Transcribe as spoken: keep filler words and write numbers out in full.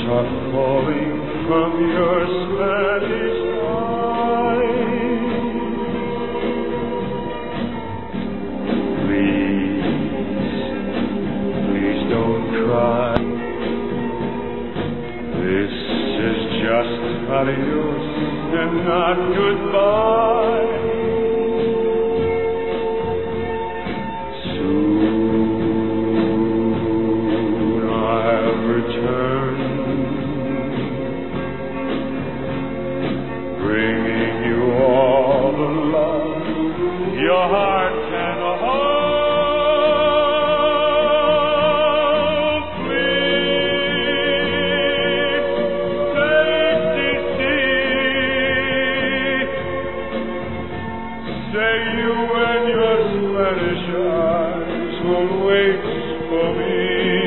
are falling from your Spanish eyes. Please, please don't cry. This is just adios and not goodbye. Soon I'll return, bringing you all the love your heart can hold. Please take this seat. Say you and your Spanish eyes will wait for me.